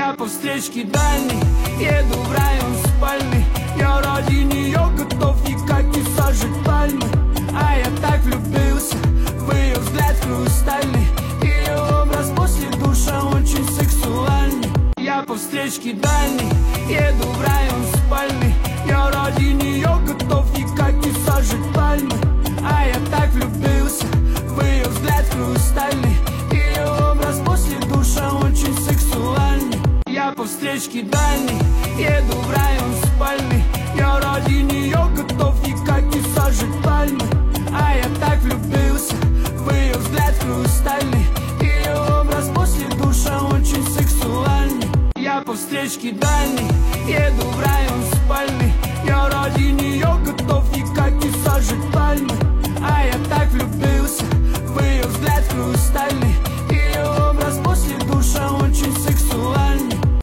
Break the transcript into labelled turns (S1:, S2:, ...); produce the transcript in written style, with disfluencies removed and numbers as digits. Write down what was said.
S1: Я по встречке дальней еду в район спальный. Я ради нее готов ей как и сажать пальмы. А я так влюбился в ее взгляд хрустальный. Ее образ после душа очень сексуальный. Я по встречке дальней еду в район спальный. Я ради нее готов ей как и сажать пальмы. А я так влюбился в ее взгляд хрустальный. Ее образ после душа очень сексуальный. Я по встречке дальней еду в район спальный. Я ради нее готов ей как и сажать пальмы. А я так влюбился в ее взгляд хрустальный. Ее образ после душа очень сексуальный. Я по встречке дальней еду в район спальный. Я ради нее готов ей как и сажать пальмы. А я так влюбился в ее взгляд хрустальный.